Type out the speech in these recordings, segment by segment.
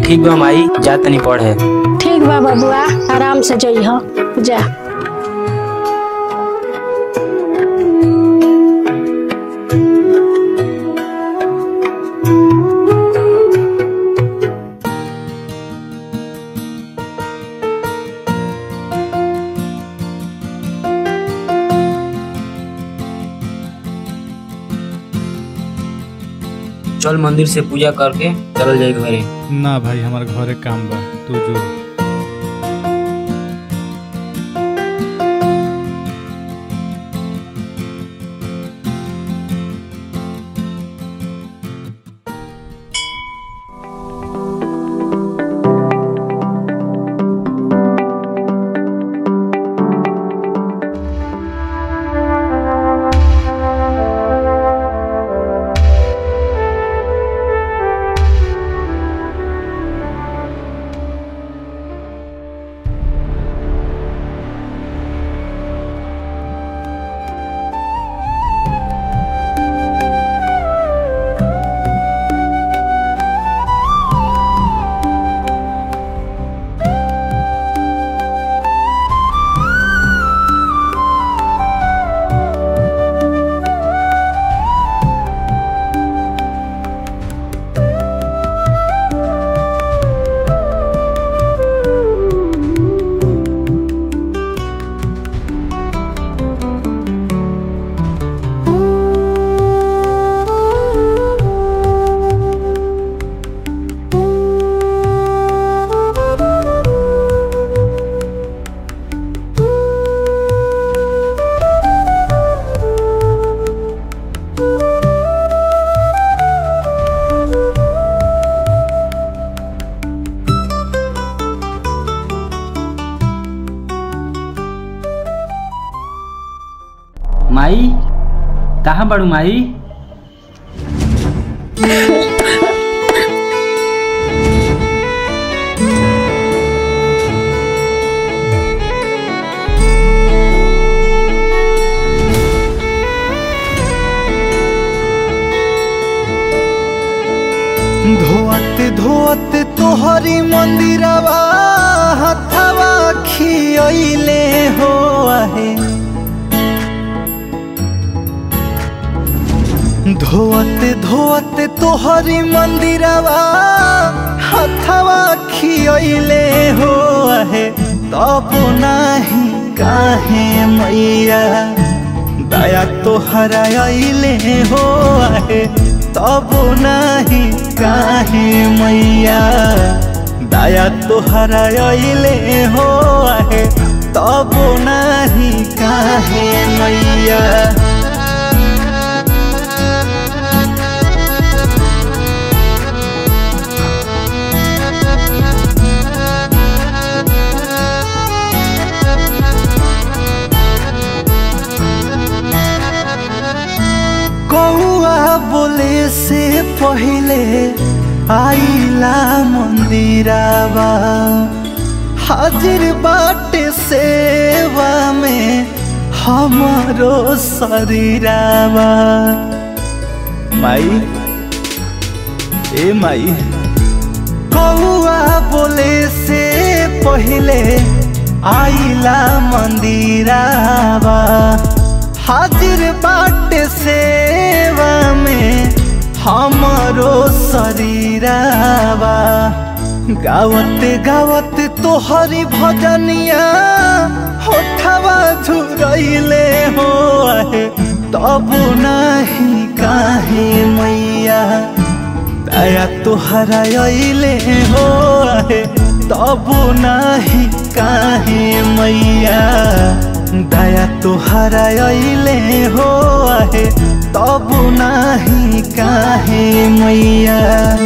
ठीक बा माई, जा तनी पढ़े। ठीक बा बबुआ, आराम से जइह जा। चल मंदिर से पूजा करके चल जाए घरे। ना भाई, हमारे घरे काम बा, तू जो। माई कहाँ बड़ू माई? धोते धोते तोहरी मंदिरवा हथवा खियले हो आहे। धोते धोते तोहरी मंदिरवा हथवा खियले हो आहे। तब नाही काहे मैया दया तोहरा अइले हो आहे। तब नाही काहे मैया दया तोहरा अइले हो आहे। तब नाही काहे मैया। कौआ बोले से पहले आइला मंदिरावा। हाजिर बाटे सेवा में हमारो शरीरावा। माई ए माई, कौआ बोले से पहले आइला मंदिरावा। हाजिर बाटे सेवा में हमारो शरीरावा। गावते गावते तोहरी भजनिया होठवा झुरइले हो आहे। तब नाही काहे मैया दया तोहरा अइले हो आहे। तब नाही काहे मैया दया तोहरा अइले हो आहे। तब नाही काहे मैया।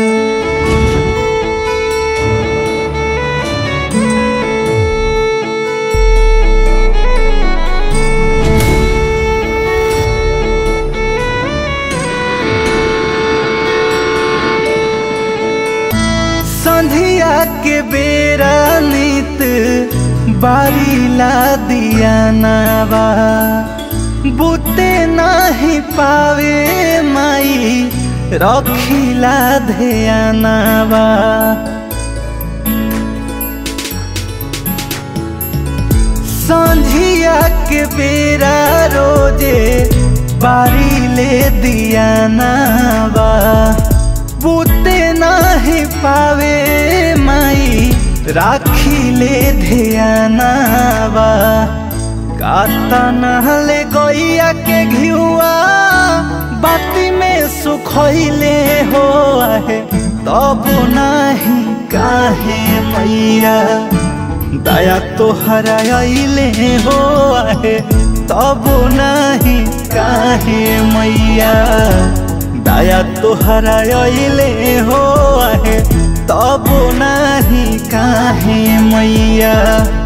संधिया के बेरा नित बारीला दिया नावा। बुते नहीं पावे माई रखिला ध्यानावा। संझिया के बेरा रोजे बारी ले दिया नावा बूते नहीं पावे माई राखी ले ध्यानावा काता नहले गैया के घिउआ बाती में सुखैले हो आहे तब नहीं काहे मैया दया तोहरा अइले हो आहे तब नहीं काहे मैया दया तोहरा अइले हो आहे तब नहीं काहे मैया।